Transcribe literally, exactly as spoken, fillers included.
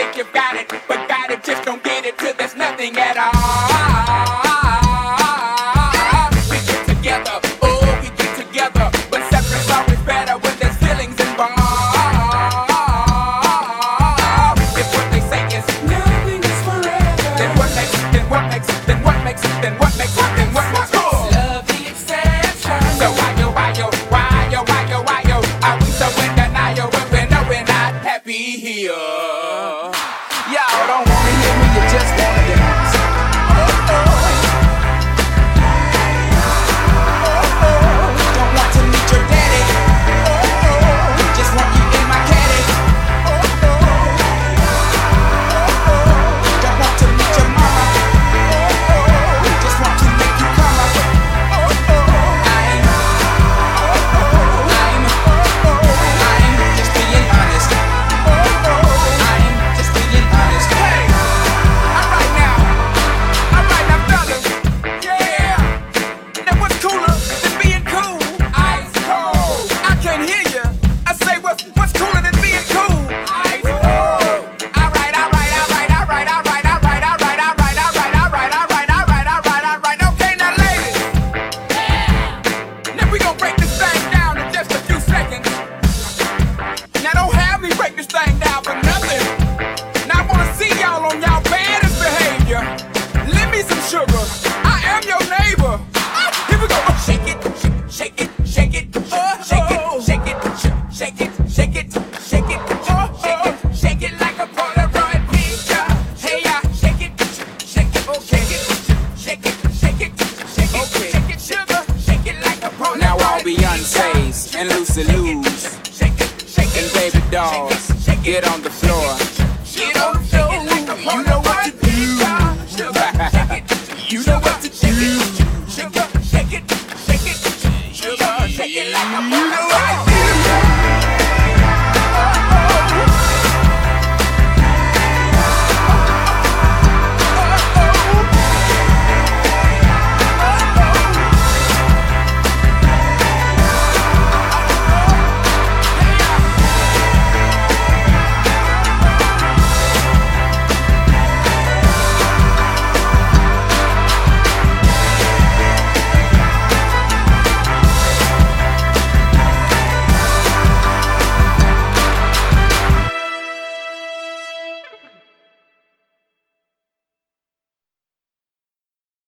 think you've got it, but got it, just don't get it till there's nothing at all. We get together, oh, we get together, but separate's always better when there's feelings involved. If what they say is nothing is forever, then what makes, then what makes, then what makes, then what makes, then what makes cool? Love the exception. So why yo, why yo, why yo, why yo, why yo, are we so in denial when we know we're not happy here? Y'all don't